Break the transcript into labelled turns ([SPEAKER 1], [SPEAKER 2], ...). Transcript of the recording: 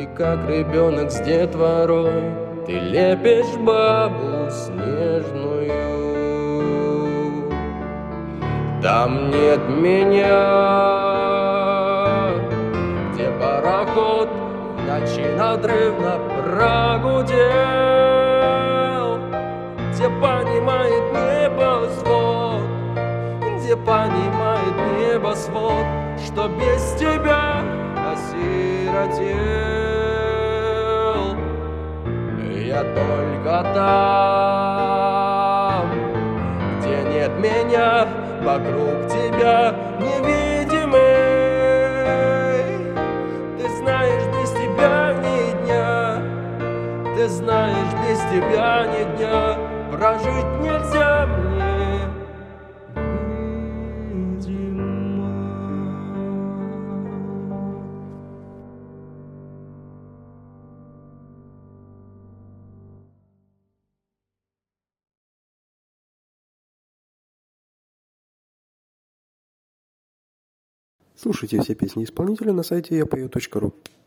[SPEAKER 1] И как ребенок с детворой ты лепишь бабу снежную. Там нет меня, где пароход в ночи надрывно прогудел, где понимает небосвод, где понимает небосвод, что без тебя осиротел. Я только там, где нет меня, вокруг тебя невидимый. Ты знаешь, без тебя ни дня, ты знаешь, без тебя ни дня прожить нельзя мне.
[SPEAKER 2] Слушайте все песни исполнителя на сайте yapою.ru.